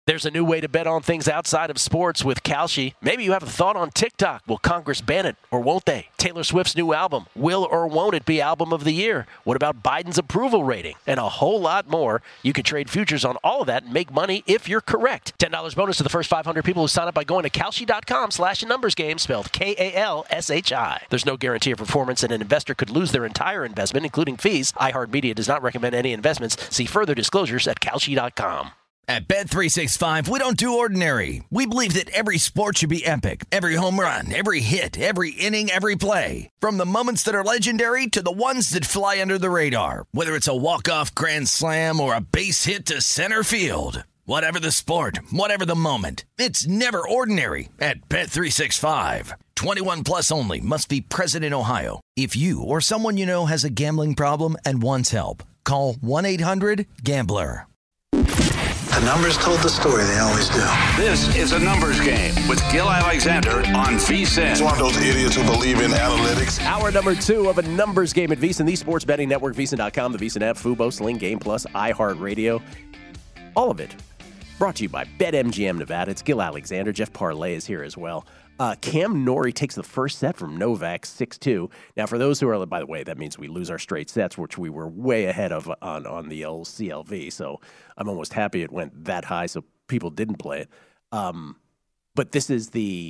There's a new way to bet on things outside of sports with Kalshi. Maybe you have a thought on TikTok. Will Congress ban it or won't they? Taylor Swift's new album. Will or won't it be album of the year? What about Biden's approval rating? And a whole lot more. You can trade futures on all of that and make money if you're correct. $10 bonus to the first 500 people who sign up by going to Kalshi.com/numbersgame, spelled Kalshi. There's no guarantee of performance, and an investor could lose their entire investment, including fees. iHeartMedia does not recommend any investments. See further disclosures at Kalshi.com. At Bet365, we don't do ordinary. We believe that every sport should be epic. Every home run, every hit, every inning, every play. From the moments that are legendary to the ones that fly under the radar. Whether it's a walk-off grand slam or a base hit to center field. Whatever the sport, whatever the moment. It's never ordinary at Bet365. 21 plus only. Must be present in Ohio. If you or someone you know has a gambling problem and wants help, call 1-800-GAMBLER. The numbers told the story, they always do. This is a numbers game with Gil Alexander on VSiN. It's one of those idiots who believe in analytics. Hour number 2 of a numbers game at VSiN, the sports betting network, VSiN.com, the VSiN app, Fubo, Sling, Game Plus, iHeartRadio. All of it brought to you by BetMGM Nevada. It's Gil Alexander. Jeff Parlay is here as well. Cam Norrie takes the first set from Novak, 6-2. Now, for those who are, by the way, that means we lose our straight sets, which we were way ahead of on the old CLV. So I'm almost happy it went that high so people didn't play it. But this is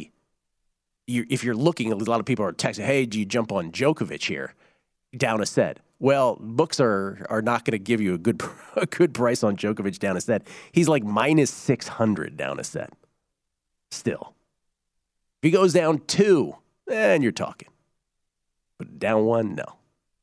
if you're looking, a lot of people are texting, hey, do you jump on Djokovic here? Down a set. Well, books are not going to give you a good price on Djokovic down a set. He's like minus 600 down a set. Still. If he goes down 2, then you're talking. But down 1, no.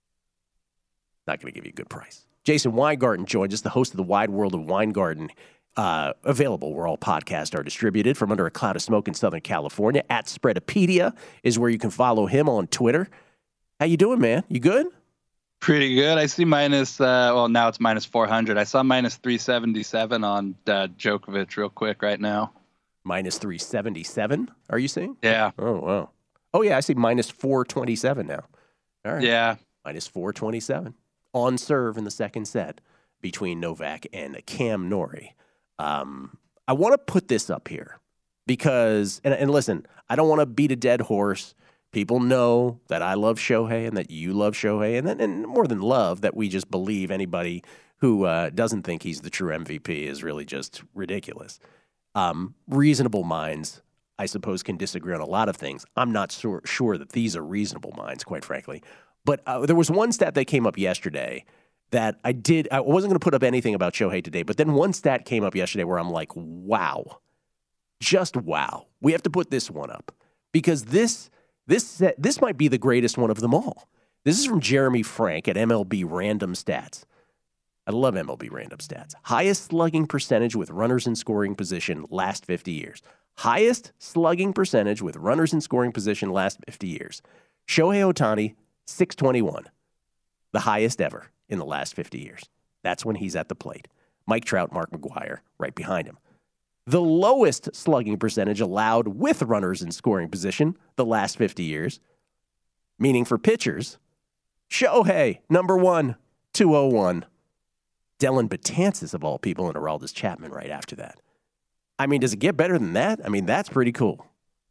Not going to give you a good price. Jason Weingarten joins us, the host of the Wide World of Weingarten, available where all podcasts are distributed from under a cloud of smoke in Southern California. At Spreadopedia is where you can follow him on Twitter. How you doing, man? You good? Pretty good. I see now it's minus 400. I saw minus 377 on Djokovic real quick right now. Minus 377, are you seeing? Yeah. Oh, wow. Oh, yeah, I see minus 427 now. All right. Yeah. Minus 427 on serve in the second set between Novak and Cam Norrie. I want to put this up here because, and listen, I don't want to beat a dead horse. People know that I love Shohei and that you love Shohei, and more than love, that we just believe anybody who doesn't think he's the true MVP is really just ridiculous. Reasonable minds, I suppose, can disagree on a lot of things. I'm not sure that these are reasonable minds, quite frankly. But there was one stat that came up yesterday that I wasn't going to put up anything about Shohei today, but then one stat came up yesterday where I'm like, wow. Just wow. We have to put this one up because this might be the greatest one of them all. This is from Jeremy Frank at MLB Random Stats. I love MLB Random Stats. Highest slugging percentage with runners in scoring position last 50 years. Highest slugging percentage with runners in scoring position last 50 years. Shohei Ohtani, 621. The highest ever in the last 50 years. That's when he's at the plate. Mike Trout, Mark McGwire, right behind him. The lowest slugging percentage allowed with runners in scoring position the last 50 years. Meaning for pitchers, Shohei, number 1, 201. Dellin Betances, of all people, and Aroldis Chapman right after that. I mean, does it get better than that? I mean, that's pretty cool.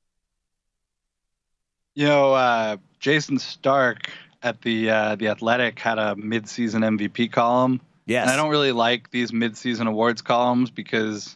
You know, Jason Stark at the Athletic had a midseason MVP column. Yes. And I don't really like these midseason awards columns because,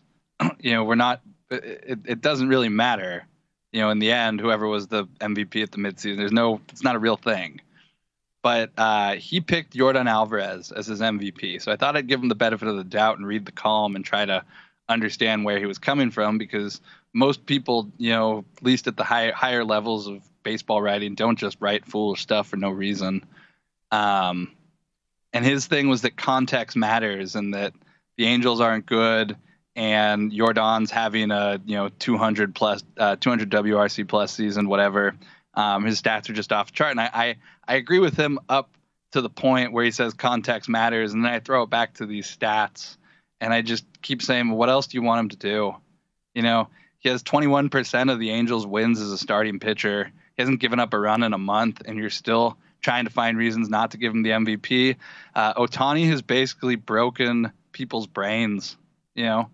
it doesn't really matter. You know, in the end, whoever was the MVP at the midseason, it's not a real thing. But he picked Yordan Alvarez as his MVP. So I thought I'd give him the benefit of the doubt and read the column and try to understand where he was coming from, because most people, at least at the higher levels of baseball writing, don't just write foolish stuff for no reason. And his thing was that context matters and that the Angels aren't good and Yordan's having a 200 WRC plus season, whatever. His stats are just off the chart. And I agree with him up to the point where he says context matters. And then I throw it back to these stats and I just keep saying, what else do you want him to do? He has 21% of the Angels wins as a starting pitcher. He hasn't given up a run in a month, and you're still trying to find reasons not to give him the MVP. Ohtani has basically broken people's brains You know,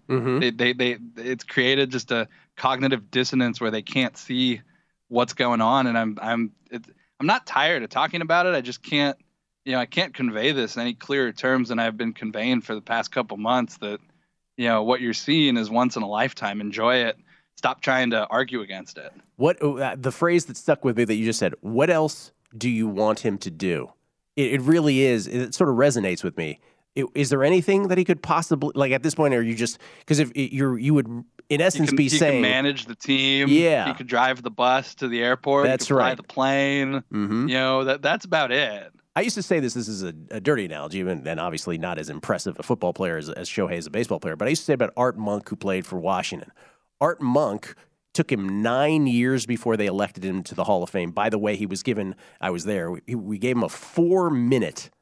it's created just a cognitive dissonance where they can't see what's going on. And I'm not tired of talking about it. I just can't, I can't convey this in any clearer terms than I've been conveying for the past couple months that, what you're seeing is once in a lifetime. Enjoy it. Stop trying to argue against it. What the phrase that stuck with me that you just said, what else do you want him to do? It really is. It sort of resonates with me. Is there anything that he could possibly, like at this point, are you just, because if you would in essence be saying. He can manage the team. Yeah. He could drive the bus to the airport. That's he could right. fly the plane. Mm-hmm. That's about it. I used to say this is a dirty analogy, and obviously not as impressive a football player as Shohei is a baseball player, but I used to say about Art Monk, who played for Washington. Art Monk took him 9 years before they elected him to the Hall of Fame. By the way, he was given, I was there, we gave him a 4-minute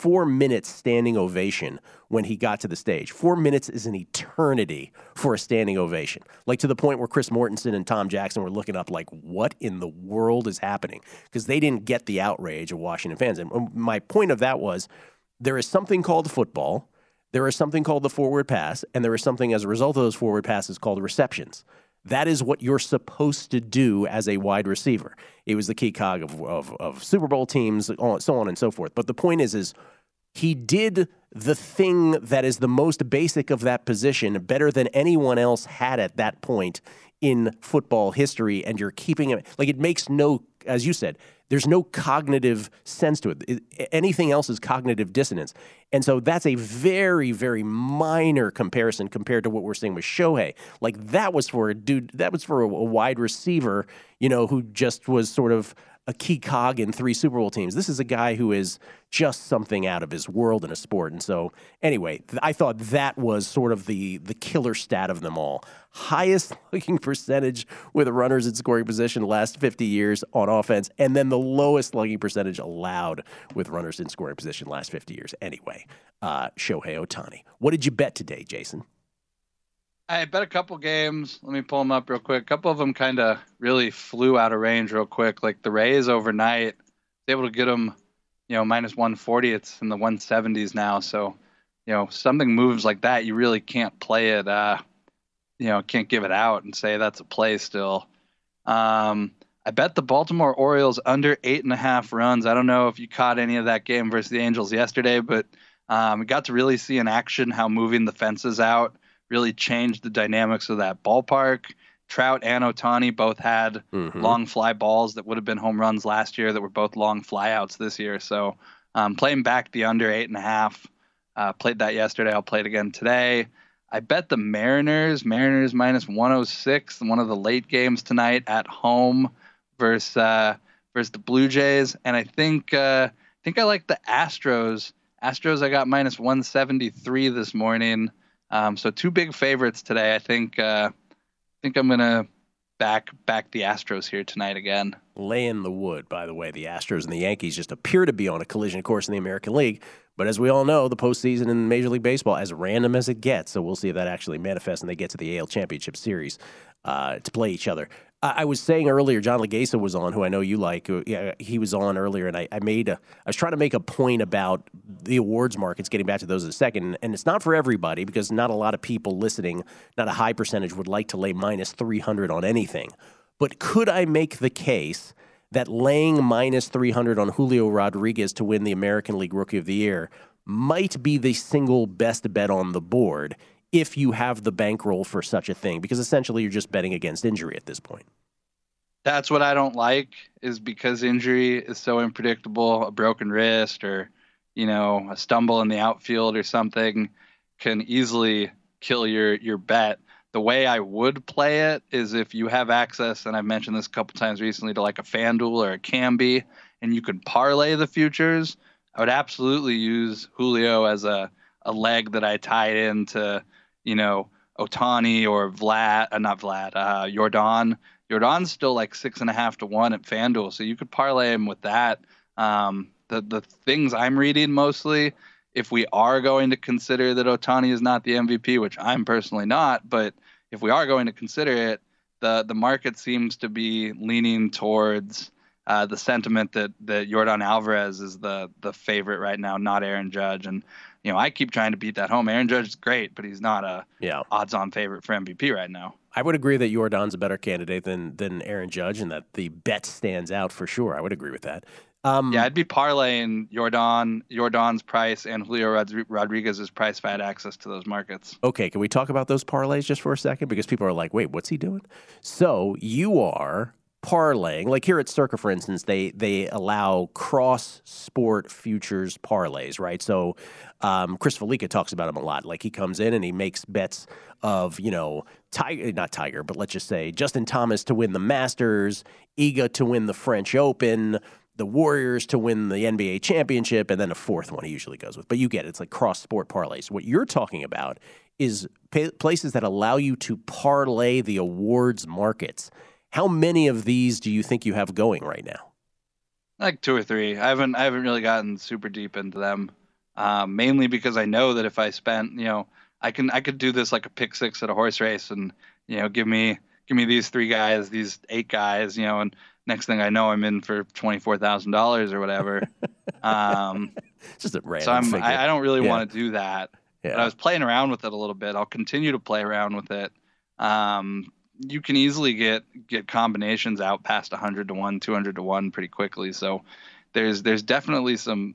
standing ovation when he got to the stage. 4 minutes is an eternity for a standing ovation. Like to the point where Chris Mortensen and Tom Jackson were looking up like, what in the world is happening? Because they didn't get the outrage of Washington fans. And my point of that was there is something called football, there is something called the forward pass, and there is something as a result of those forward passes called receptions. That is what you're supposed to do as a wide receiver. It was the key cog of Super Bowl teams, so on and so forth. But the point is he did the thing that is the most basic of that position better than anyone else had at that point in football history, and you're keeping it. Like, it makes no, as you said, there's no cognitive sense to it. Anything else is cognitive dissonance. And so that's a very, very minor comparison compared to what we're seeing with Shohei. Like, that was for a dude, that was for a wide receiver, who just was sort of a key cog in 3 Super Bowl teams. This is a guy who is just something out of his world in a sport. And so, anyway, I thought that was sort of the killer stat of them all. Highest slugging percentage with runners in scoring position the last 50 years on offense, and then the lowest slugging percentage allowed with runners in scoring position the last 50 years. Anyway, Shohei Ohtani. What did you bet today, Jason? I bet a couple games. Let me pull them up real quick. A couple of them kind of really flew out of range real quick. Like the Rays overnight, able to get them, minus 140. It's in the 170s now. So, something moves like that, you really can't play it. Can't give it out and say that's a play still. I bet the Baltimore Orioles under 8.5 runs. I don't know if you caught any of that game versus the Angels yesterday, but we got to really see in action how moving the fences out really changed the dynamics of that ballpark. Trout and Ohtani both had long fly balls that would have been home runs last year that were both long flyouts this year. So playing back the under 8.5, played that yesterday. I'll play it again today. I bet the Mariners minus 106, one of the late games tonight at home versus the Blue Jays. And I think I like the Astros. I got minus 173 this morning. So 2 big favorites today. I think I'm gonna back the Astros here tonight again. Lay in the wood, by the way. The Astros and the Yankees just appear to be on a collision course in the American League. But as we all know, the postseason in Major League Baseball, as random as it gets, so we'll see if that actually manifests and they get to the AL Championship Series to play each other. I was saying earlier, John Legasa was on, who I know you like. He was on earlier, and I was trying to make a point about the awards markets, getting back to those in a second. And it's not for everybody because not a lot of people listening, not a high percentage, would like to lay minus 300 on anything. But could I make the case that laying minus 300 on Julio Rodriguez to win the American League Rookie of the Year might be the single best bet on the board if you have the bankroll for such a thing? Because essentially you're just betting against injury at this point. That's what I don't like, is because injury is so unpredictable. A broken wrist or, a stumble in the outfield or something can easily kill your bet. The way I would play it is if you have access, and I've mentioned this a couple times recently, to like a FanDuel or a Kambi, and you can parlay the futures, I would absolutely use Julio as a leg that I tied into, Ohtani or Yordan. Yordan's still like 6.5 to 1 at FanDuel, so you could parlay him with that. The things I'm reading mostly, if we are going to consider that Ohtani is not the MVP, which I'm personally not, but if we are going to consider it, the market seems to be leaning towards the sentiment that Yordan Alvarez is the favorite right now, not Aaron Judge. And I keep trying to beat that home. Aaron Judge is great, but he's not a odds-on favorite for MVP right now. I would agree that Jordan's a better candidate than Aaron Judge, and that the bet stands out for sure. I would agree with that. I'd be parlaying Jordan's price and Julio Rodriguez's price if I had access to those markets. Okay, can we talk about those parlays just for a second? Because people are like, wait, what's he doing? So you are parlaying, like here at Circa, for instance, they allow cross-sport futures parlays, right? So Chris Felica talks about them a lot. Like he comes in and he makes bets of, not Tiger, but let's just say Justin Thomas to win the Masters, Iga to win the French Open, the Warriors to win the NBA championship, and then a fourth one he usually goes with. But you get it. It's like cross-sport parlays. What you're talking about is places that allow you to parlay the awards markets. How many of these do you think you have going right now? Like 2 or 3. I haven't really gotten super deep into them. Mainly because I know that if I spent, I could do this like a pick 6 at a horse race, and give me these 3 guys, these 8 guys, and next thing I know, I'm in for $24,000 or whatever. Just a random figure. I don't really want to do that. Yeah. But I was playing around with it a little bit. I'll continue to play around with it. You can easily get combinations out past 100 to 1, 200 to 1 pretty quickly. So there's definitely some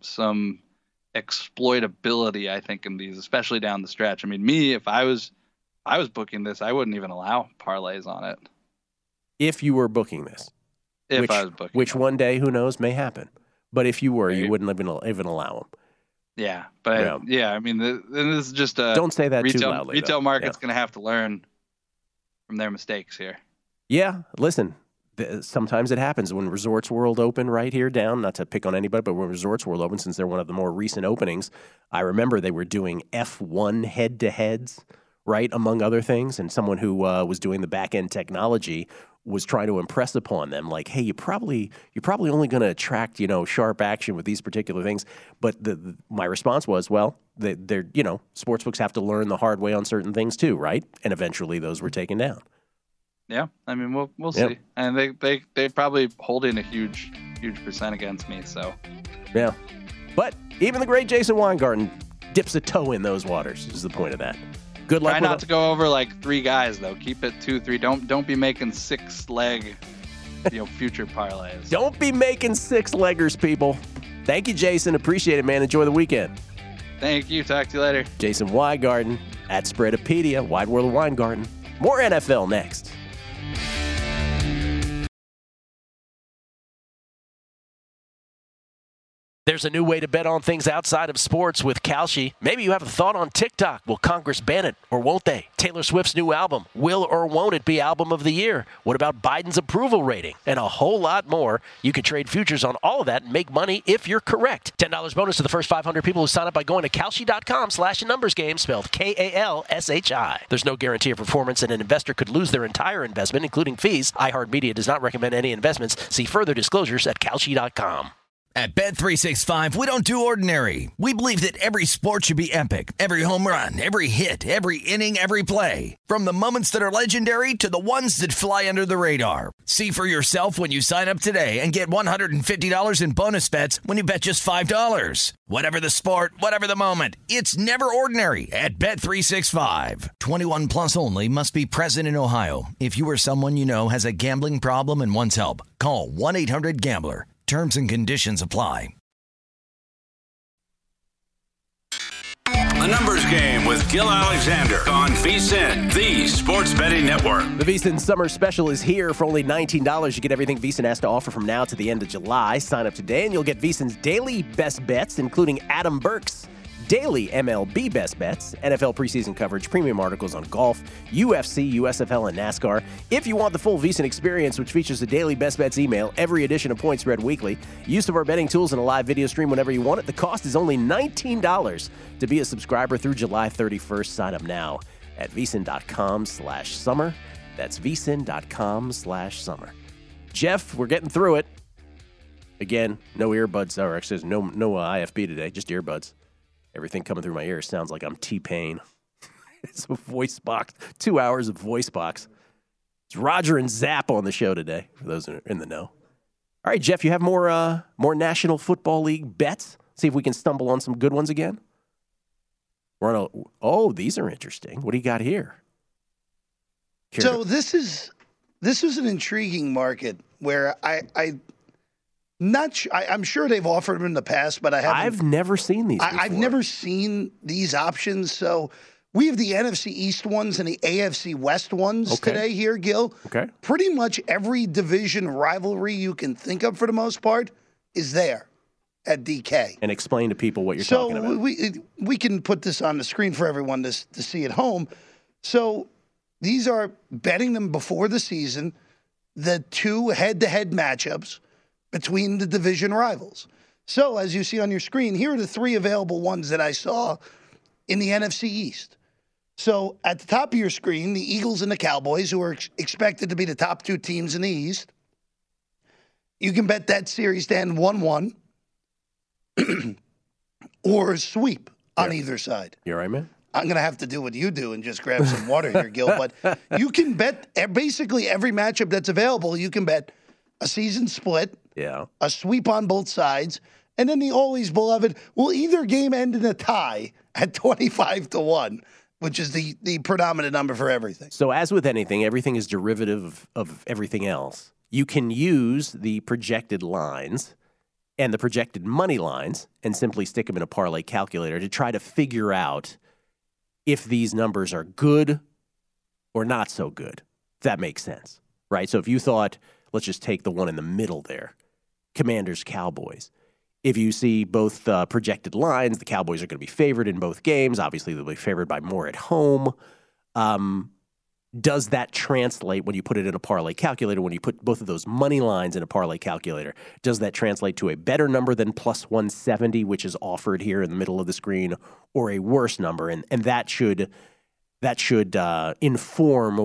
exploitability, I think, in these, especially down the stretch. I mean, if I was booking this, I wouldn't even allow parlays on it. If you were booking this. I was booking which one day, who knows, may happen. But if you were, you wouldn't even allow them. Yeah, but I mean, this is just a don't say that too loudly. Retail market's going to have to learn from their mistakes here. Yeah, listen, sometimes it happens when Resorts World open right here down, not to pick on anybody, but when Resorts World open, since they're one of the more recent openings, I remember they were doing F1 head-to-heads, right, among other things, and someone who was doing the back-end technology was trying to impress upon them, like, hey, you're probably only going to attract, sharp action with these particular things. But my response was, well, they're sportsbooks have to learn the hard way on certain things too, right? And eventually those were taken down. Yeah, I mean, we'll see. And they probably holding a huge percent against me. So yeah, but even the great Jason Weingarten dips a toe in those waters. Is the point of that? Good luck. Try not to go over like 3 guys though. Keep it 2, 3. Don't be making 6-leg, future parlays. Don't be making 6-leggers, people. Thank you, Jason. Appreciate it, man. Enjoy the weekend. Thank you. Talk to you later. Jason Weingarten at Spreadopedia, Wide World of Weingarten. More NFL next. There's a new way to bet on things outside of sports with Kalshi. Maybe you have a thought on TikTok. Will Congress ban it or won't they? Taylor Swift's new album. Will or won't it be album of the year? What about Biden's approval rating? And a whole lot more. You can trade futures on all of that and make money if you're correct. $10 bonus to the first 500 people who sign up by going to Kalshi.com/numbersgame, spelled Kalshi. There's no guarantee of performance, and an investor could lose their entire investment, including fees. iHeartMedia does not recommend any investments. See further disclosures at Kalshi.com. At Bet365, we don't do ordinary. We believe that every sport should be epic. Every home run, every hit, every inning, every play. From the moments that are legendary to the ones that fly under the radar. See for yourself when you sign up today and get $150 in bonus bets when you bet just $5. Whatever the sport, whatever the moment, it's never ordinary at Bet365. 21 plus only. Must be present in Ohio. If you or someone you know has a gambling problem and wants help, call 1-800-GAMBLER. Terms and conditions apply. The Numbers Game with Gil Alexander on VSiN, the Sports Betting Network. The VSiN Summer Special is here for only $19. You get everything VSiN has to offer from now to the end of July. Sign up today and you'll get VSiN's daily best bets, including Adam Burke's daily MLB best bets, NFL preseason coverage, premium articles on golf, UFC, USFL, and NASCAR. If you want the full VSiN experience, which features a daily best bets email, every edition of Point Spread Weekly, use of our betting tools, and a live video stream whenever you want it, the cost is only $19 to be a subscriber through July 31st. Sign up now at VSiN.com/summer. That's VSiN.com/summer. Jeff, we're getting through it. Again, no earbuds, or actually no IFB today, just earbuds. Everything coming through my ears sounds like I'm T-Pain. It's a voice box. 2 hours of voice box. It's Roger and Zapp on the show today, for those who are in the know. All right, Jeff, you have more National Football League bets? See if we can stumble on some good ones again? These are interesting. What do you got here? So this is an intriguing market where I'm sure they've offered them in the past, but I've never seen these before. I've never seen these options. So we have the NFC East ones and the AFC West ones today here, Gil. Okay. Pretty much every division rivalry you can think of for the most part is there at DK. And explain to people what you're talking about. So we can put this on the screen for everyone to see at home. So these are betting them before the season, the two head-to-head matchups between the division rivals. So as you see on your screen, here are the three available ones that I saw in the NFC East. So at the top of your screen, the Eagles and the Cowboys, who are expected to be the top two teams in the East. You can bet that series to end 1-1 or a sweep on either side. You all right, man? I'm going to have to do what you do and just grab some water here, Gil. But you can bet basically every matchup that's available. You can bet a season split, a sweep on both sides, and then the always beloved, will either game end in a tie at 25-1, which is the predominant number for everything. So as with anything, everything is derivative of everything else. You can use the projected lines and the projected money lines and simply stick them in a parlay calculator to try to figure out if these numbers are good or not so good, if that makes sense, right? So if you thought, let's just take the one in the middle there, Commanders, Cowboys. If you see both projected lines, the Cowboys are going to be favored in both games. Obviously, they'll be favored by more at home. Does that translate when you put it in a parlay calculator, when you put both of those money lines in a parlay calculator, does that translate to a better number than plus 170, which is offered here in the middle of the screen, or a worse number? And that should inform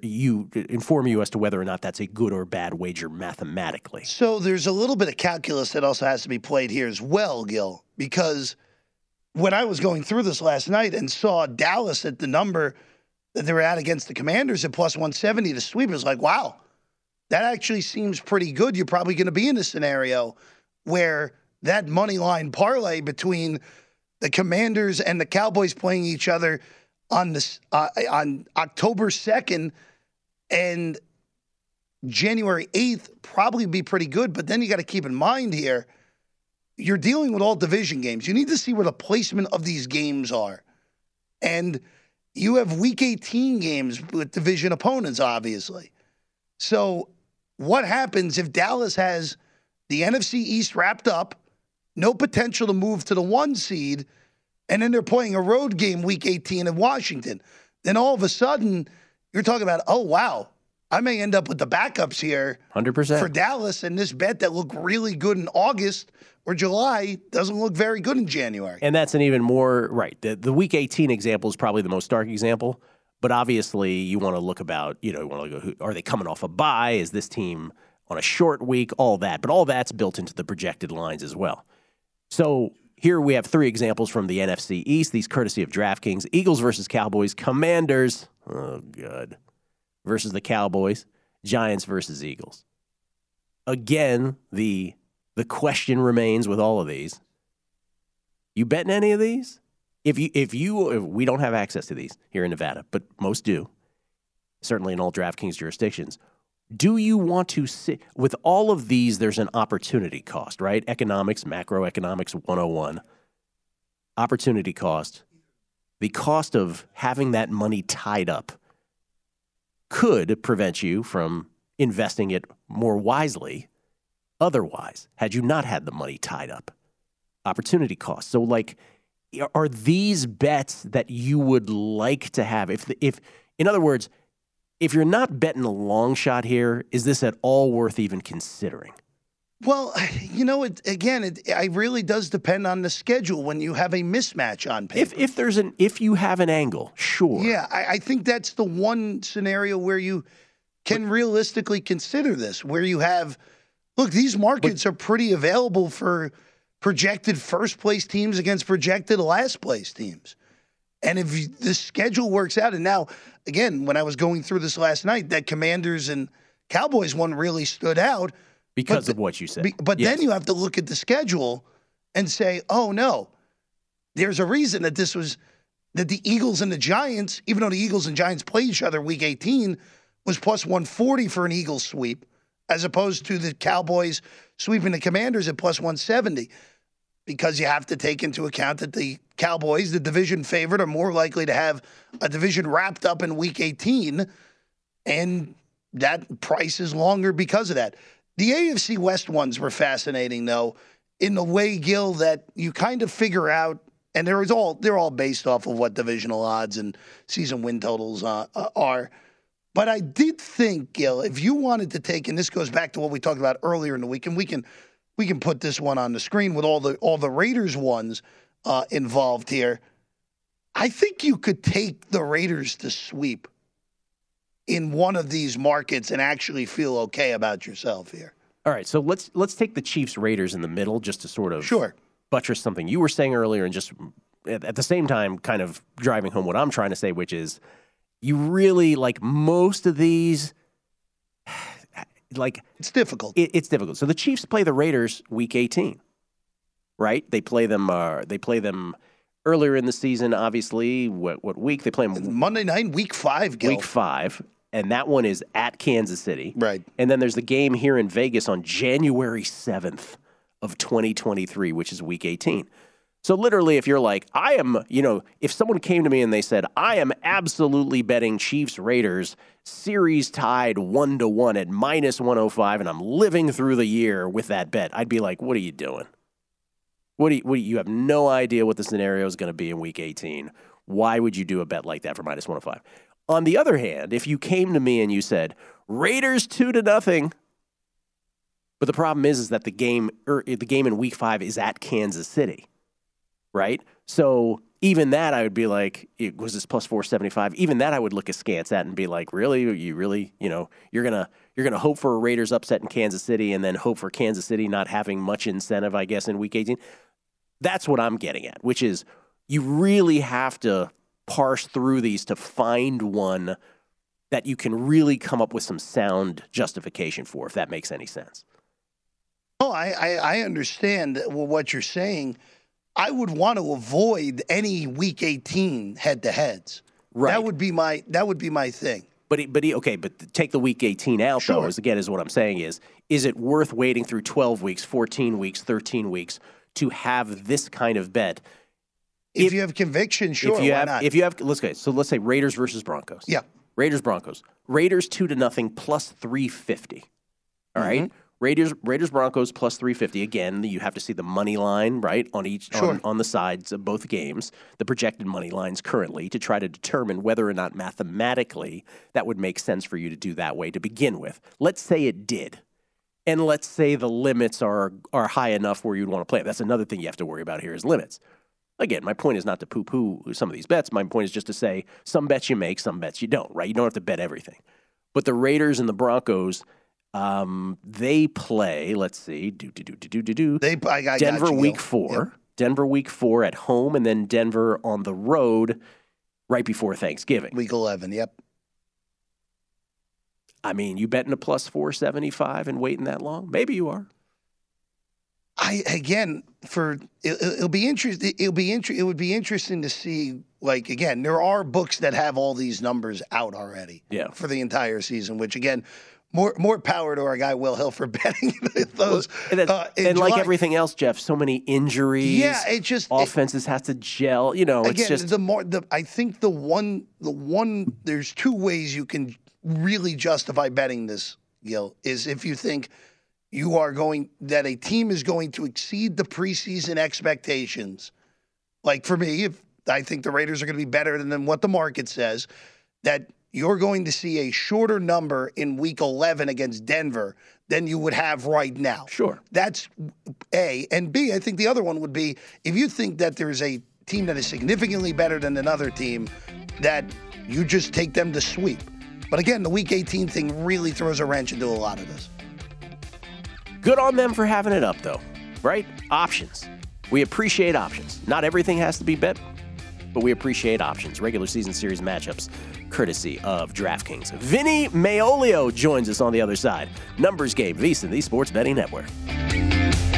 you as to whether or not that's a good or bad wager mathematically. So there's a little bit of calculus that also has to be played here as well, Gil, because when I was going through this last night and saw Dallas at the number that they were at against the Commanders at plus 170 to sweep, it was like, wow, that actually seems pretty good. You're probably going to be in a scenario where that money line parlay between the Commanders and the Cowboys playing each other on October 2nd and January 8th probably be pretty good. But then you got to keep in mind here, you're dealing with all division games. You need to see where the placement of these games are. And you have Week 18 games with division opponents, obviously. So what happens if Dallas has the NFC East wrapped up, no potential to move to the 1 seed, and then they're playing a road game Week 18 in Washington? Then all of a sudden, you're talking about, oh, wow, I may end up with the backups here 100% for Dallas, and this bet that looked really good in August or July doesn't look very good in January. And that's an even more, right, the Week 18 example is probably the most stark example, but obviously you want to look about, you want to go, are they coming off a bye? Is this team on a short week? All that. But all that's built into the projected lines as well. So here we have 3 examples from the NFC East, these courtesy of DraftKings. Eagles versus Cowboys, Commanders, oh, God, versus the Cowboys, Giants versus Eagles. Again, the question remains with all of these. You betting any of these? If we don't have access to these here in Nevada, but most do, certainly in all DraftKings jurisdictions, do you want to sit with all of these? There's an opportunity cost, right? Economics, macroeconomics 101. Opportunity cost. The cost of having that money tied up could prevent you from investing it more wisely otherwise, had you not had the money tied up. Opportunity cost. So, are these bets that you would like to have? If in other words, if you're not betting a long shot here, is this at all worth even considering? Well, it really does depend on the schedule when you have a mismatch on paper. If you have an angle, sure. Yeah, I think that's the one scenario where you can realistically consider this, where you have, look, these markets are pretty available for projected first-place teams against projected last-place teams. And if the schedule works out, and now, again, when I was going through this last night, that Commanders and Cowboys one really stood out. Because of what you said. But then you have to look at the schedule and say, oh, no, there's a reason that this was that the Eagles and the Giants, even though the Eagles and Giants play each other week 18, was plus 140 for an Eagles sweep, as opposed to the Cowboys sweeping the Commanders at plus 170, because you have to take into account that the Cowboys, the division favorite, are more likely to have a division wrapped up in week 18, and that price is longer because of that. The AFC West ones were fascinating, though, in the way, Gil, that you kind of figure out, and they're all based off of what divisional odds and season win totals are. But I did think, Gil, if you wanted to take, and this goes back to what we talked about earlier in the week, and we can put this one on the screen with all the Raiders ones involved here. I think you could take the Raiders to sweep in one of these markets and actually feel okay about yourself here. All right, so let's take the Chiefs Raiders in the middle just to sort of buttress something you were saying earlier, and just at the same time kind of driving home what I'm trying to say, which is you really, like, most of these, like, it's difficult. It's difficult. So the Chiefs play the Raiders week 18, right? They play them earlier in the season, obviously. What week? They play them Monday night, week 5, Gil. Week 5. And that one is at Kansas City. Right. And then there's the game here in Vegas on January 7th of 2023, which is week 18. So literally, if you're like, if someone came to me and they said, I am absolutely betting Chiefs Raiders series tied 1-1 at minus 105, and I'm living through the year with that bet, I'd be like, what are you doing? You have no idea what the scenario is going to be in week 18. Why would you do a bet like that for minus 105? On the other hand, if you came to me and you said, Raiders 2-0, but the problem is that the game in week 5 is at Kansas City, right? So even that, I would be like, was this plus 475? Even that, I would look askance at and be like, really? You really, you're gonna hope for a Raiders upset in Kansas City and then hope for Kansas City not having much incentive, I guess, in week 18. That's what I'm getting at, which is you really have to parse through these to find one that you can really come up with some sound justification for, if that makes any sense. Oh, I understand what you're saying. I would want to avoid any week 18 head-to-heads. Right. That would be my thing. But take the week 18 out, though, is what I'm saying is it worth waiting through 12 weeks, 14 weeks, 13 weeks to have this kind of bet? If you have conviction, sure, why not? Let's say Raiders versus Broncos. Yeah. Raiders 2-0 plus 350. All right. Raiders Broncos plus 350. Again, you have to see the money line, right, on the sides of both games, the projected money lines currently, to try to determine whether or not mathematically that would make sense for you to do that way to begin with. Let's say it did. And let's say the limits are high enough where you'd want to play it. That's another thing you have to worry about here is limits. Again, my point is not to poo-poo some of these bets. My point is just to say some bets you make, some bets you don't, right? You don't have to bet everything. But the Raiders and the Broncos, they play, let's see, Denver week 4. Yep. Denver week 4 at home, and then Denver on the road right before Thanksgiving. Week 11, yep. I mean, you betting a plus 475 and waiting that long? Maybe you are. It'll be interesting. It would be interesting to see. Like, again, there are books that have all these numbers out already. Yeah. For the entire season. Which, again, more power to our guy Will Hill for betting those. And like everything else, Jeff, so many injuries. Yeah, it just offenses have to gel. It's just I think the one. There's two ways you can really justify betting this, Gil, is if you think that a team is going to exceed the preseason expectations. Like for me, if I think the Raiders are going to be better than what the market says, that you're going to see a shorter number in week 11 against Denver than you would have right now. Sure. That's A. And B, I think the other one would be if you think that there's a team that is significantly better than another team, that you just take them to sweep. But again, the week 18 thing really throws a wrench into a lot of this. Good on them for having it up, though, right? Options. We appreciate options. Not everything has to be bet, but we appreciate options. Regular season series matchups, courtesy of DraftKings. Vinny Maolio joins us on the other side. Numbers Game, VSiN, the Sports Betting Network.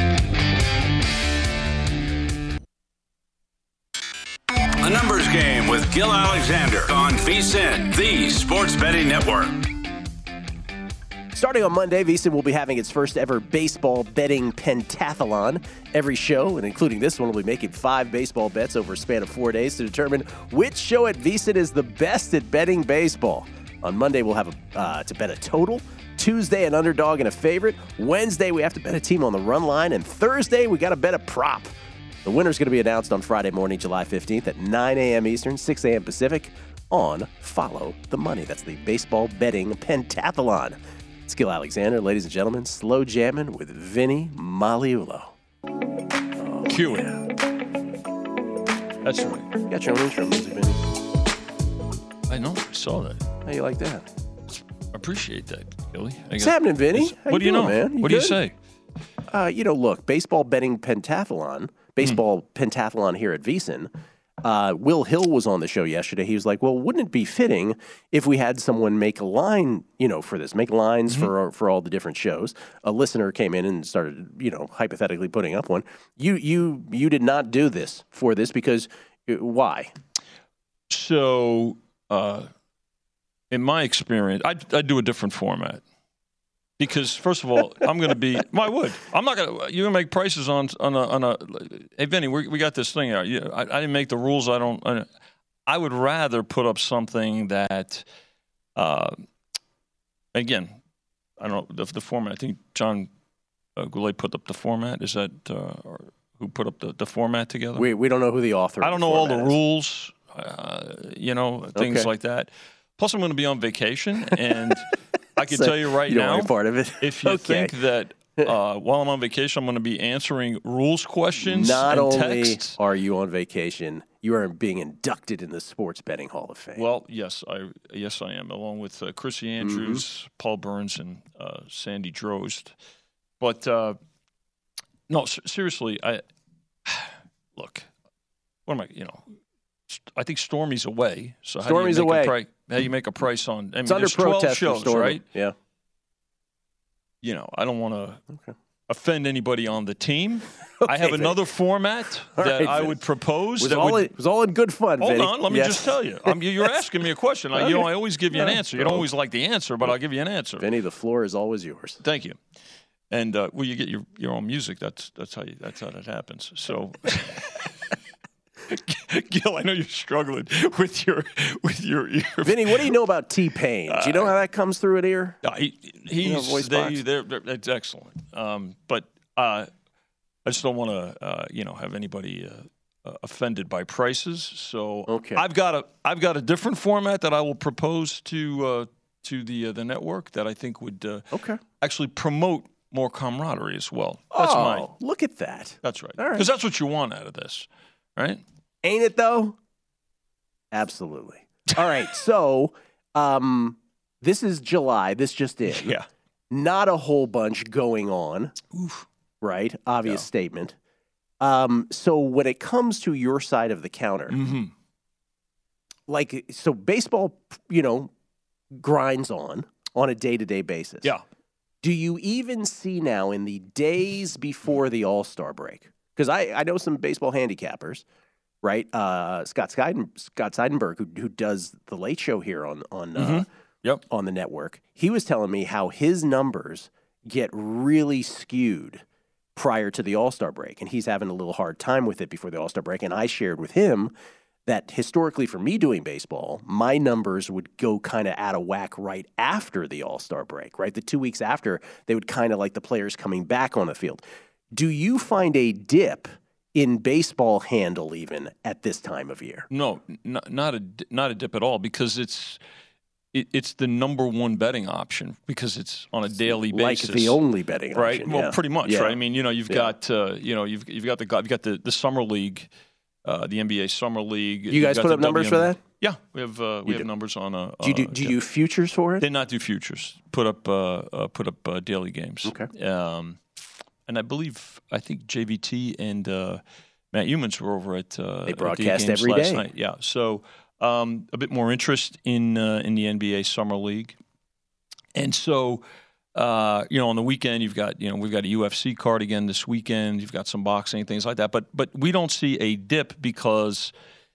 A Numbers Game with Gil Alexander on VSiN, the Sports Betting Network. Starting on Monday, VSiN will be having its first ever baseball betting pentathlon. Every show, and including this one, will be making 5 baseball bets over a span of 4 days to determine which show at VSiN is the best at betting baseball. On Monday, we'll have to bet a total. Tuesday, an underdog and a favorite. Wednesday, we have to bet a team on the run line. And Thursday, we got to bet a prop. The winner's going to be announced on Friday morning, July 15th at 9 a.m. Eastern, 6 a.m. Pacific on Follow the Money. That's the baseball betting pentathlon. It's Gil Alexander, ladies and gentlemen, slow jamming with Vinny Magliulo. Cue it. That's right. You got your own intro music, Vinny. I know. I saw that. How you like that? Appreciate that, Gilly. What's happening, Vinny? What do you know, man? What do you say? Look, baseball betting pentathlon, pentathlon here at VSiN. Will Hill was on the show yesterday. He was like, well, wouldn't it be fitting if we had someone make a line, for this, make lines for all the different shows? A listener came in and started, hypothetically putting up one. You did not do this for this because why? So, in my experience, I do a different format. Because first of all, I'm going to be. Well, I would. I'm not going to. You're going to make prices on a. Hey, Vinny, we got this thing out. I didn't make the rules. I would rather put up something that. Again, I don't know the format. I think John Goulet put up the format. Is that or who put up the format together? We don't know who the author. I don't know all the rules. Things like that. Plus, I'm going to be on vacation and. I can tell you right now, part of it. If you think that while I'm on vacation, I'm going to be answering rules questions Not and only texts. Are you on vacation, you are being inducted in the Sports Betting Hall of Fame. Well, yes, I am, along with Chrissy Andrews, Paul Burns, and Sandy Drozd. But no, seriously, look. What am I? I think Stormy's away. So Stormy's away. How do you make a price on? It's under protest 12 shows, for right? Yeah. I don't want to offend anybody on the team. I have another format that I would propose. It was all in good fun, Hold Vinny. on, let me just tell you. You're asking me a question. I always give you an answer. You don't always like the answer, but I'll give you an answer. Vinny, the floor is always yours. Thank you. And you get your own music. That's how that happens. So. Gil, I know you're struggling with your. Vinny, what do you know about T-Pain? Do you know how that comes through an ear? It's excellent. But I just don't want to have anybody offended by prices. So I've got a different format that I will propose to the network that I think would actually promote more camaraderie as well. Look at that. That's right. Because that's what you want out of this, right? Ain't it, though? Absolutely. All right, so this is July. This just in. Yeah. Not a whole bunch going on. Oof. Right? Obvious statement. So when it comes to your side of the counter, so baseball, grinds on a day-to-day basis. Yeah. Do you even see now in the days before the All-Star break? Because I know some baseball handicappers, right? Scott Seidenberg, who does the Late Show here on the network, he was telling me how his numbers get really skewed prior to the All-Star break, and he's having a little hard time with it before the All-Star break. And I shared with him that historically for me doing baseball, my numbers would go kind of out of whack right after the All-Star break, right? The 2 weeks after, they would kind of like the players coming back on the field. Do you find a dip in baseball handle even at this time of year? No, not a dip at all, because it's the number one betting option because it's on a daily basis. Like the only betting right? option. Well, pretty much, right? I mean, you've got the summer league, the NBA summer league. You guys put up numbers for that? Yeah, we have numbers on a. Do you do futures for it? Did not do futures. Put up daily games. Okay. And I think JVT and Matt Humans were over at they broadcast games every last day. night. Yeah, so a bit more interest in the NBA summer league, and so on the weekend we've got a UFC card again this weekend. You've got some boxing, things like that, but we don't see a dip because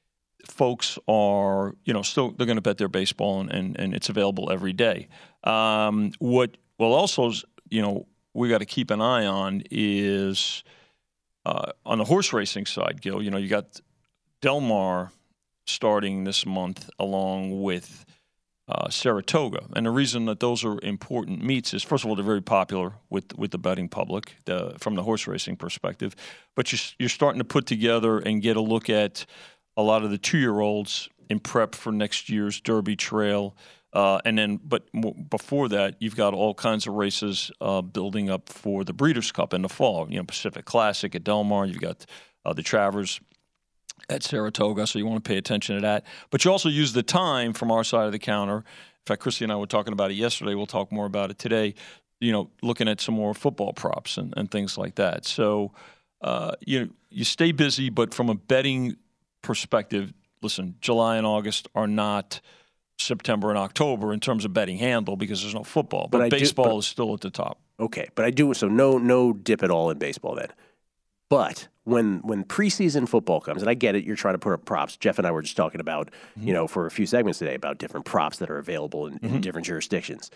folks are, still they're going to bet their baseball, and it's available every day. What will also, we got to keep an eye on is on the horse racing side, Gil. You got Del Mar starting this month along with Saratoga. And the reason that those are important meets is, first of all, they're very popular with the betting public from the horse racing perspective. But you're starting to put together and get a look at a lot of the 2-year-olds in prep for next year's Derby Trail. But before that, you've got all kinds of races building up for the Breeders' Cup in the fall. Pacific Classic at Del Mar. You've got the Travers at Saratoga, so you want to pay attention to that. But you also use the time from our side of the counter. In fact, Christy and I were talking about it yesterday. We'll talk more about it today, looking at some more football props and things like that. So, you stay busy, but from a betting perspective, listen, July and August are not September and October in terms of betting handle because there's no football. But baseball is still at the top. Okay, but I do – so no dip at all in baseball then. But when preseason football comes, and I get it, you're trying to put up props. Jeff and I were just talking about, for a few segments today about different props that are available in different jurisdictions.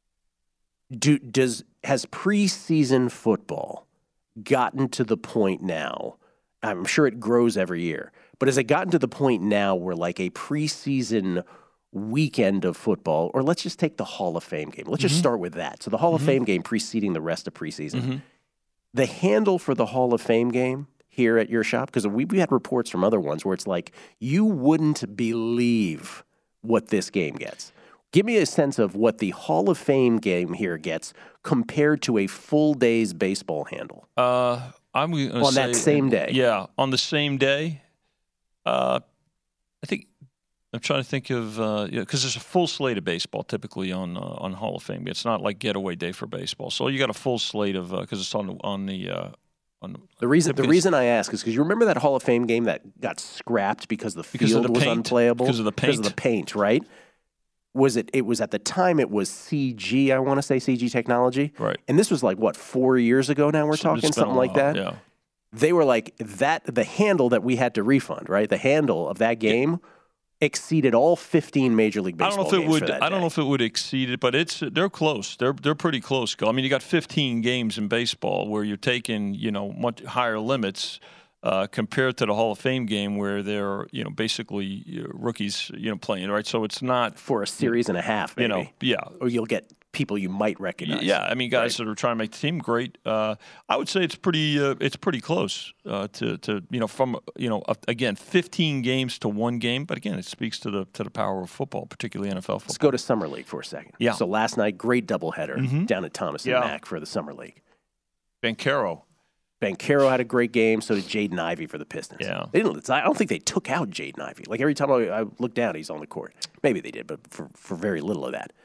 Has preseason football gotten to the point now? I'm sure it grows every year, but has it gotten to the point now where like a preseason weekend of football, or let's just take the Hall of Fame game. Let's just start with that. So the Hall of Fame game preceding the rest of preseason. The handle for the Hall of Fame game here at your shop, because we had reports from other ones where it's like, you wouldn't believe what this game gets. Give me a sense of what the Hall of Fame game here gets compared to a full day's baseball handle. I'm going to say, that same day. Yeah, on the same day. I think I'm trying to think of because there's a full slate of baseball typically on Hall of Fame. It's not like getaway day for baseball. So you got a full slate of because it's on the reason I ask is because you remember that Hall of Fame game that got scrapped because the field was unplayable because of the paint, right? It was at the time it was CG, I want to say CG technology. Right. And this was like, what, 4 years ago now we're talking, something like that? Yeah. They were like, the handle that we had to refund, right? The handle of that game exceeded all 15 Major League Baseball games for that day. I don't know if it would exceed it, but they're close. They're pretty close. I mean, you got 15 games in baseball where you're taking, much higher limits compared to the Hall of Fame game where they're, basically rookies, playing, right? So it's not for a series and a half, maybe. Yeah. Or you'll get people you might recognize. Yeah, I mean, guys that are trying to make the team great. I would say it's pretty close from again 15 games to one game. But again, it speaks to the power of football, particularly NFL football. Let's go to Summer League for a second. Yeah. So last night, great doubleheader down at Thomas and Mack for the Summer League. Bancaro had a great game. So did Jaden Ivey for the Pistons. Yeah. I don't think they took out Jaden Ivey. Like every time I look down, he's on the court. Maybe they did, but for very little of that.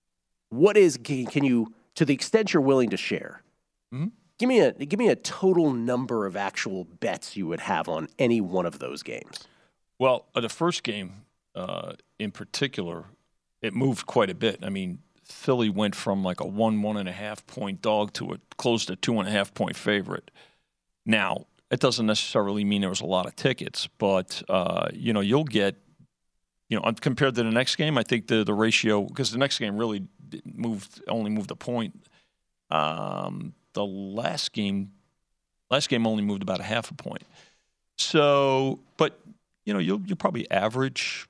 Can you, to the extent you're willing to share, give me a total number of actual bets you would have on any one of those games? Well, the first game in particular, it moved quite a bit. I mean, Philly went from like a 1.5 point dog to a close to 2.5 point favorite. Now, it doesn't necessarily mean there was a lot of tickets, but you'll get. Compared to the next game, I think the ratio, because the next game really only moved a point. The last game only moved about 0.5 point. So, but you'll probably average.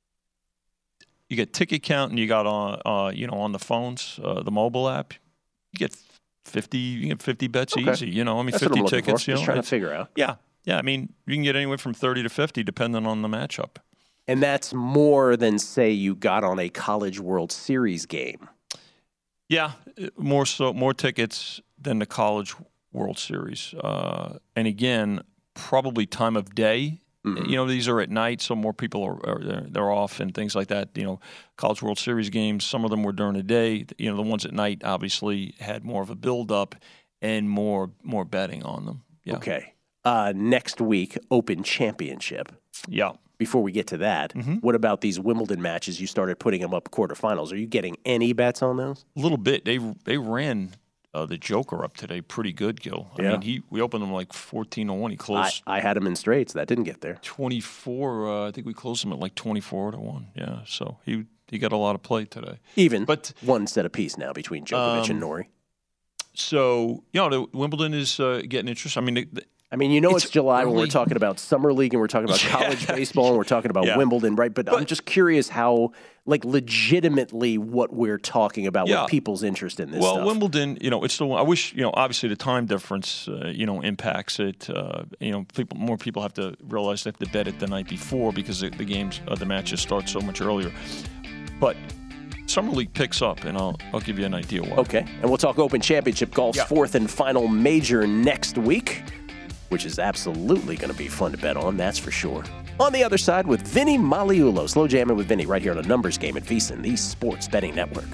You get ticket count, and you got on the phones, the mobile app. You get 50. You get 50 bets easy. That's 50 tickets. Just trying to figure out. Yeah. I mean, you can get anywhere from 30 to 50 depending on the matchup. And that's more than, say, you got on a College World Series game. Yeah, more tickets than the College World Series. And again, probably time of day. These are at night, so more people they're off and things like that. College World Series games, some of them were during the day. The ones at night obviously had more of a build-up and more betting on them. Yeah. Okay. Next week, Open Championship. Yeah. Before we get to that, what about these Wimbledon matches? You started putting them up quarterfinals. Are you getting any bets on those? A little bit. They ran the Joker up today pretty good, Gil. I Yeah. mean, we opened him like 14-1. He closed I had him in straights. That didn't get there. 24. I think we closed him at like 24-1. Yeah, so he got a lot of play today. Even, but one set apiece now between Djokovic and Norrie. So, Wimbledon is getting interest. I mean, it's July when we're talking about Summer League and we're talking about college baseball and we're talking about Wimbledon, right? But I'm just curious how, legitimately what we're talking about with people's interest in this stuff. Well, Wimbledon, it's the one. I wish, obviously the time difference, impacts it. More people have to realize they have to bet it the night before because the matches start so much earlier. But Summer League picks up, and I'll give you an idea why. Okay, and we'll talk Open Championship Golf's fourth and final major next week, which is absolutely going to be fun to bet on, that's for sure. On the other side with Vinny Magliulo. Slow jamming with Vinny right here on a numbers game at VSiN, the Sports Betting Network.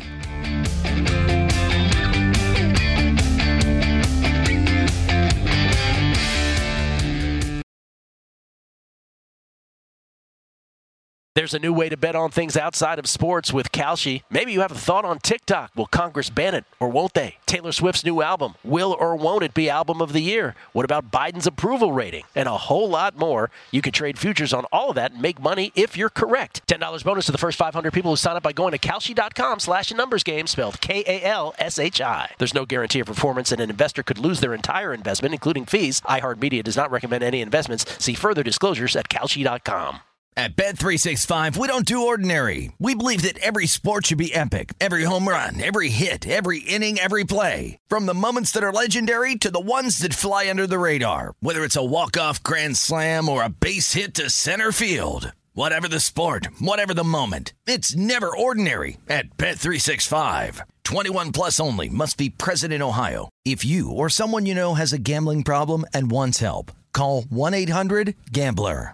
There's a new way to bet on things outside of sports with Kalshi. Maybe you have a thought on TikTok. Will Congress ban it or won't they? Taylor Swift's new album. Will or won't it be Album of the Year? What about Biden's approval rating? And a whole lot more. You can trade futures on all of that and make money if you're correct. $10 bonus to the first 500 people who sign up by going to Kalshi.com/numbersgame, spelled Kalshi. There's no guarantee of performance and an investor could lose their entire investment, including fees. iHeartMedia does not recommend any investments. See further disclosures at Kalshi.com. At Bet365, we don't do ordinary. We believe that every sport should be epic. Every home run, every hit, every inning, every play. From the moments that are legendary to the ones that fly under the radar. Whether it's a walk-off grand slam or a base hit to center field. Whatever the sport, whatever the moment. It's never ordinary at Bet365. 21 plus only. Must be present in Ohio. If you or someone you know has a gambling problem and wants help, call 1-800-GAMBLER.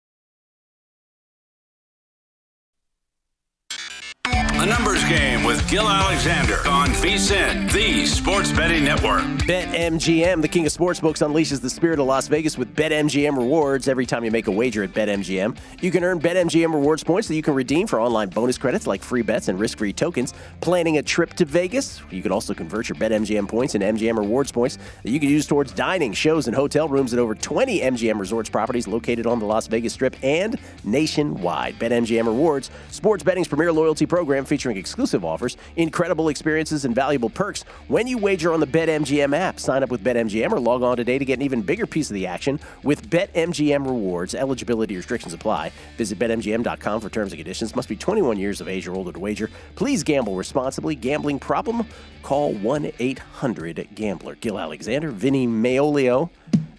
A numbers game with Gil Alexander on VSiN, the Sports Betting Network. BetMGM, the king of sportsbooks, unleashes the spirit of Las Vegas with BetMGM rewards. Every time you make a wager at BetMGM, you can earn BetMGM rewards points that you can redeem for online bonus credits like free bets and risk-free tokens. Planning a trip to Vegas? You can also convert your BetMGM points into MGM rewards points that you can use towards dining, shows, and hotel rooms at over 20 MGM Resorts properties located on the Las Vegas Strip and nationwide. BetMGM rewards, sports betting's premier loyalty program featuring exclusive offers, incredible experiences, and valuable perks when you wager on the BetMGM app. Sign up with BetMGM or log on today to get an even bigger piece of the action with BetMGM rewards. Eligibility restrictions apply. Visit BetMGM.com for terms and conditions. Must be 21 years of age or older to wager. Please gamble responsibly. Gambling problem? Call 1-800-GAMBLER. Gil Alexander, Vinny Magliulo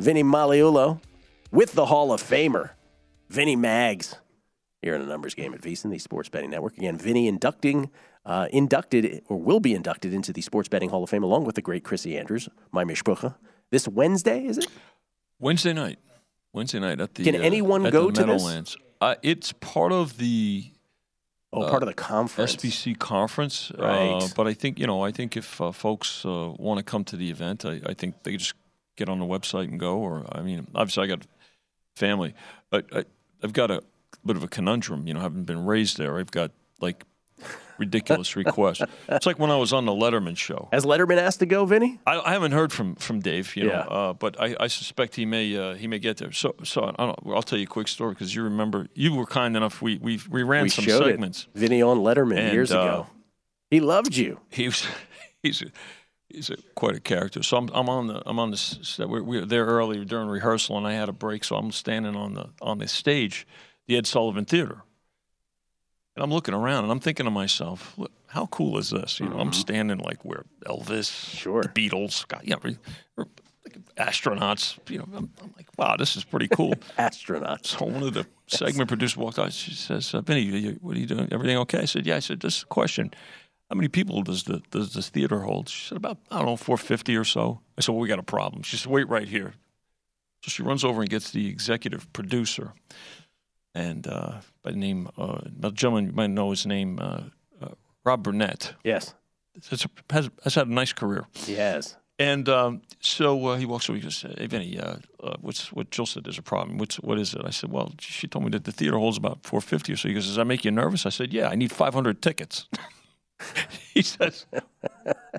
with the Hall of Famer, Vinny Mags. Here in a numbers game at VSiN, the Sports Betting Network. Again, Vinny inducted or will be inducted into the Sports Betting Hall of Fame along with the great Chrissy Andrews, my mishpucha. This Wednesday, is it? Wednesday night at the Can anyone go to this? It's part of the part of the conference. SBC conference. Right. But I think if folks want to come to the event, I think they just get on the website and go. Or obviously I got family. I've got a bit of a conundrum, having been raised there. I've got ridiculous requests. It's like when I was on the Letterman show. Has Letterman asked to go, Vinny? I haven't heard from Dave, but I suspect he may get there. So I don't know, I'll tell you a quick story because you remember you were kind enough. We ran some segments. Vinny on Letterman years ago. He loved you. He's quite a character. So I'm on the set. We were there early during rehearsal, and I had a break, so I'm standing on the stage, the Ed Sullivan Theater. And I'm looking around, and I'm thinking to myself, look, how cool is this? I'm standing like where Elvis, the Beatles, like astronauts. I'm like, wow, this is pretty cool. Astronauts. So one of the segment producers walked out. She says, Vinny, what are you doing? Everything okay? I said, yeah. I said, just a question. How many people does this theater hold? She said, about, 450 or so. I said, well, we got a problem. She said, wait right here. So she runs over and gets the executive producer. And by the name, a gentleman, you might know his name, Rob Burnett. Yes. Has had a nice career. He has. And so he walks over, he goes, hey, Vinny, what Jill said, there's a problem. What is it? I said, well, she told me that the theater holds about 450 or so. He goes, does that make you nervous? I said, yeah, I need 500 tickets. He says,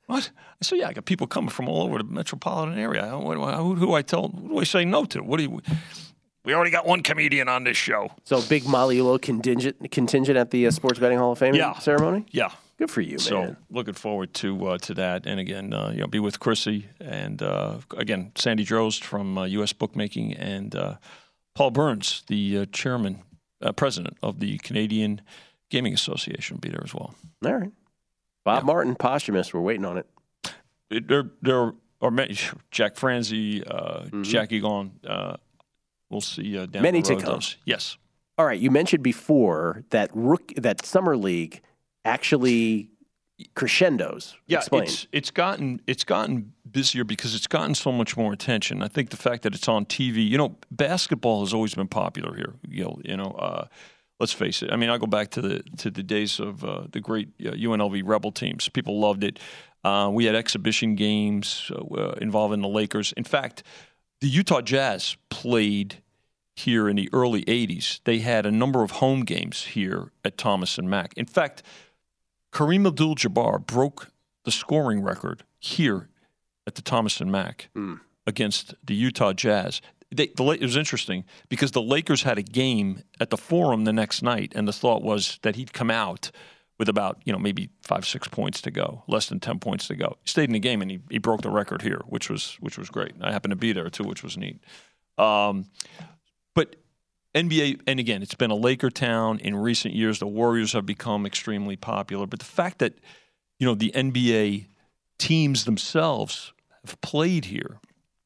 What? So yeah, I got people coming from all over the metropolitan area. Who do I tell? Who do I say no to? We already got one comedian on this show. So big Maliulo contingent at the Sports Betting Hall of Fame ceremony? Yeah. Good for you, man. So looking forward to that. And again, be with Chrissy and again, Sandy Drost from U.S. Bookmaking and Paul Burns, the president of the Canadian Gaming Association, will be there as well. All right. Bob Martin, posthumous. We're waiting on it. There are many. Jack Franzi, Jackie Gone. We'll see down many the road. to come. Yes. All right. You mentioned before that summer league actually crescendos. Yeah, Explain. it's gotten busier because it's gotten so much more attention. I think the fact that it's on TV. Basketball has always been popular here. Let's face it. I mean, I go back to the days of the great UNLV Rebel teams. People loved it. We had exhibition games involving the Lakers. In fact, the Utah Jazz played here in the early 80s. They had a number of home games here at Thomas and Mack. In fact, Kareem Abdul-Jabbar broke the scoring record here at the Thomas and Mack against the Utah Jazz. It was interesting because the Lakers had a game at the Forum the next night, and the thought was that he'd come out with about maybe 5-6 points to go, less than 10 points to go. He stayed in the game and he broke the record here, which was great. I happened to be there too, which was neat. But NBA, and again, it's been a Laker town in recent years. The Warriors have become extremely popular, but the fact that the NBA teams themselves have played here,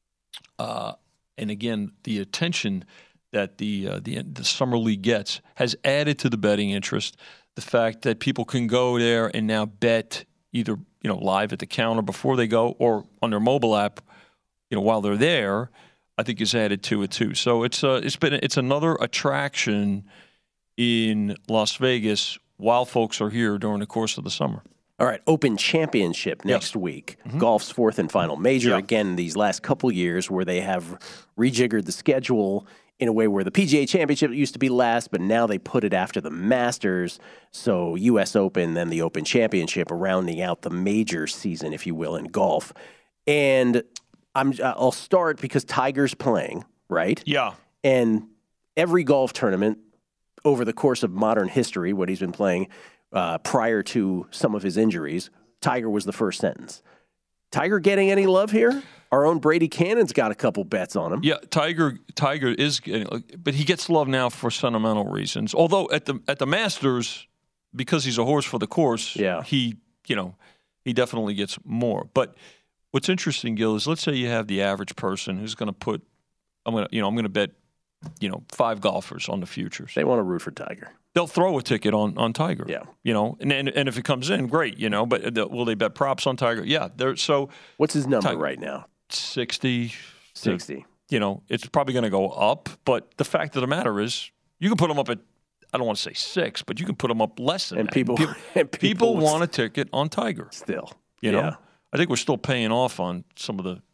and again, the attention that the summer league gets has added to the betting interest. The fact that people can go there and now bet either live at the counter before they go or on their mobile app, while they're there, I think is added to it too. So it's another attraction in Las Vegas while folks are here during the course of the summer. All right, Open Championship next week. Mm-hmm. Golf's fourth and final major. Again, these last couple years where they have rejiggered the schedule in a way where the PGA Championship used to be last, but now they put it after the Masters. So U.S. Open, then the Open Championship, rounding out the major season, if you will, in golf. And I'll start because Tiger's playing, right? Yeah. And every golf tournament over the course of modern history, what he's been playing prior to some of his injuries, Tiger was the first sentence. Tiger getting any love here? Our own Brady Cannon's got a couple bets on him. Yeah, Tiger is getting, but he gets love now for sentimental reasons. Although at the Masters, because he's a horse for the course, he definitely gets more. But what's interesting, Gil, is let's say you have the average person who's going to put, I'm going to bet, 5 golfers on the futures. They want to root for Tiger. They'll throw a ticket on Tiger. Yeah. And if it comes in, great, but will they bet props on Tiger? Yeah. So what's his number right now? 60. 60. It's probably going to go up, but the fact of the matter is you can put them up at, I don't want to say 6, but you can put them up less than that. People want a ticket on Tiger. Still. I think we're still paying off on some of the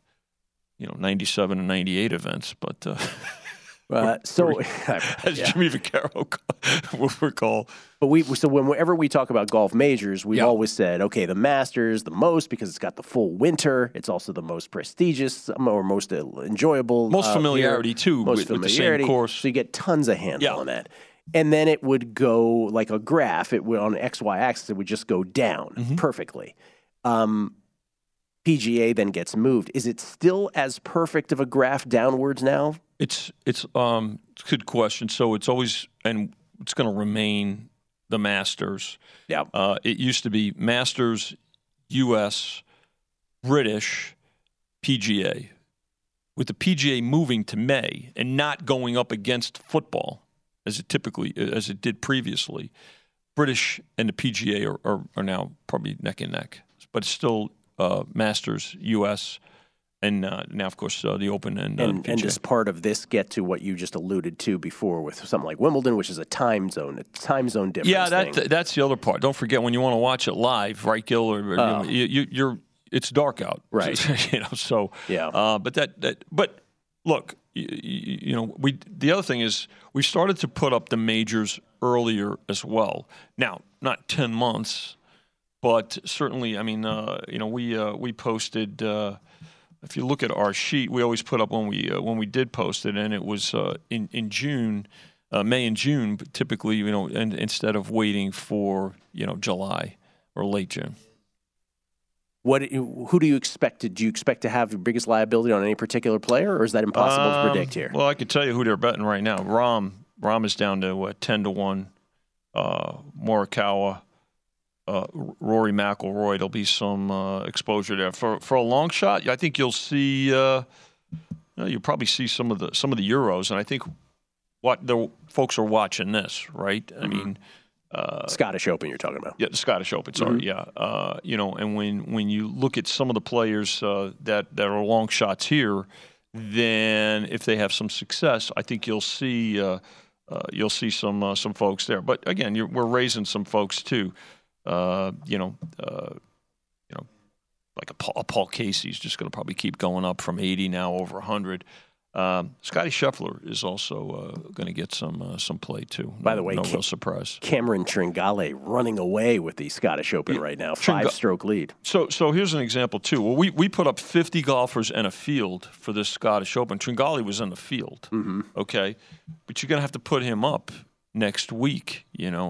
97 and 98 events, but as Jimmy Vaccaro will recall. But whenever we talk about golf majors, we've always said, okay, the Masters the most because it's got the full winter. It's also the most prestigious or most enjoyable. Most familiarity too with the same course. So you get tons of handle on that. And then it would go like a graph. It would on an XY axis. It would just go down perfectly. PGA then gets moved. Is it still as perfect of a graph downwards now? It's a good question. So it's always, and it's going to remain the Masters. Yeah. It used to be Masters, U.S., British, PGA. With the PGA moving to May and not going up against football as it did previously, British and the PGA are now probably neck and neck. But it's still Masters, U.S., and now, of course, the Open and does part of this get to what you just alluded to before with something like Wimbledon, which is a time zone difference? Yeah, that's the other part. Don't forget when you want to watch it live, right, Gil? Or it's dark out, right? So yeah. But look, the other thing is we started to put up the majors earlier as well. Now, not 10 months. But certainly, I mean, we posted. If you look at our sheet, we always put up when we did post it, and it was in June, May and June. But typically, and instead of waiting for July or late June. Who do you expect? Do you expect to have the biggest liability on any particular player, or is that impossible to predict here? Well, I could tell you who they're betting right now. Rahm is down to 10-1. Morikawa, Rory McIlroy. There'll be some exposure there for a long shot. I think you'll see. You'll probably see some of the Euros, and I think what the folks are watching this, right? I mean. Scottish Open you're talking about. Yeah, the Scottish Open, sorry, yeah. And when you look at some of the players that are long shots here, then if they have some success, I think you'll see some folks there. But again, we're raising some folks too. Like a Paul Casey's just going to probably keep going up from 80 now over 100. Scotty Scheffler is also going to get some play too. By the way, no real surprise. Cameron Tringale running away with the Scottish Open right now, 5-stroke lead. So here's an example too. Well, we put up 50 golfers in a field for this Scottish Open. Tringale was in the field, okay, but you're going to have to put him up next week,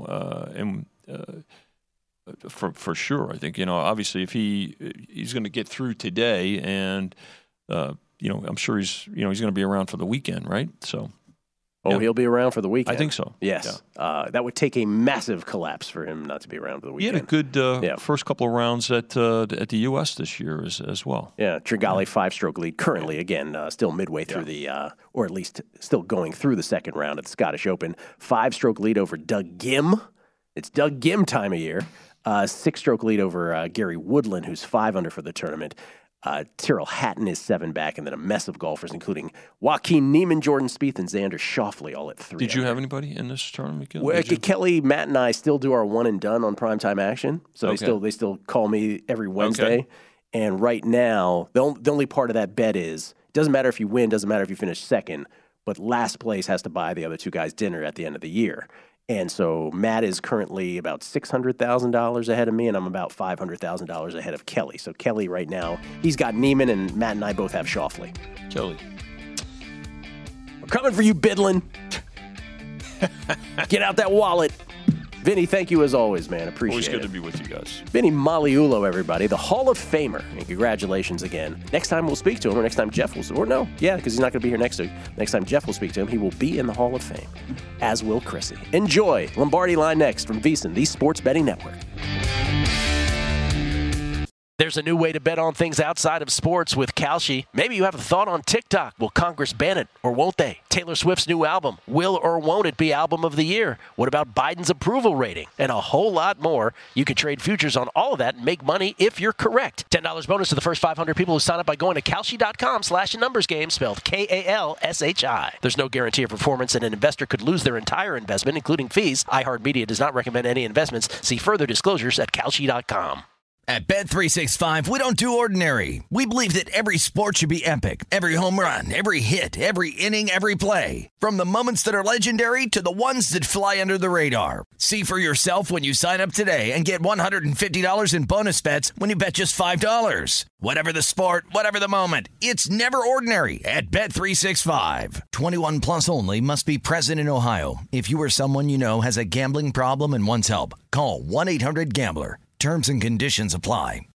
for sure. I think obviously if he's going to get through today and. I'm sure he's going to be around for the weekend, right? So, he'll be around for the weekend. I think so. Yes, yeah. That would take a massive collapse for him not to be around for the weekend. He had a good first couple of rounds at the U.S. this year as well. Yeah, Tringale 5-stroke lead currently. Again, still midway through or at least still going through the second round at the Scottish Open. 5-stroke lead over Doug Ghim. It's Doug Ghim time of year. 6-stroke lead over Gary Woodland, who's 5 under for the tournament. Tyrrell Hatton is 7 back, and then a mess of golfers, including Joaquin Niemann, Jordan Spieth, and Xander Schauffele, all at 3. Did you have anybody in this tournament? Well, Kelly, Matt, and I still do our one and done on Primetime Action, so they still call me every Wednesday. Okay. And right now, the only part of that bet is it doesn't matter if you win, doesn't matter if you finish second, but last place has to buy the other two guys dinner at the end of the year. And so Matt is currently about $600,000 ahead of me, and I'm about $500,000 ahead of Kelly. So Kelly right now, he's got Neiman, and Matt and I both have Schauffele. Kelly. We're coming for you, Bidlin. Get out that wallet. Vinny, thank you as always, man. Appreciate it. Always good to be with you guys. Vinny Maliulo, everybody, the Hall of Famer. And congratulations again. Next time we'll speak to him, or next time Jeff will, because he's not going to be here next week. Next time Jeff will speak to him, he will be in the Hall of Fame, as will Chrissy. Enjoy Lombardi Line next from VSiN, the Sports Betting Network. There's a new way to bet on things outside of sports with Kalshi. Maybe you have a thought on TikTok. Will Congress ban it or won't they? Taylor Swift's new album. Will or won't it be Album of the Year? What about Biden's approval rating? And a whole lot more. You could trade futures on all of that and make money if you're correct. $10 bonus to the first 500 people who sign up by going to Kalshi.com/numbersgame, spelled Kalshi. There's no guarantee of performance, and an investor could lose their entire investment, including fees. iHeartMedia does not recommend any investments. See further disclosures at Kalshi.com. At Bet365, we don't do ordinary. We believe that every sport should be epic. Every home run, every hit, every inning, every play. From the moments that are legendary to the ones that fly under the radar. See for yourself when you sign up today and get $150 in bonus bets when you bet just $5. Whatever the sport, whatever the moment, it's never ordinary at Bet365. 21 plus only. Must be present in Ohio. If you or someone you know has a gambling problem and wants help, call 1-800-GAMBLER. Terms and conditions apply.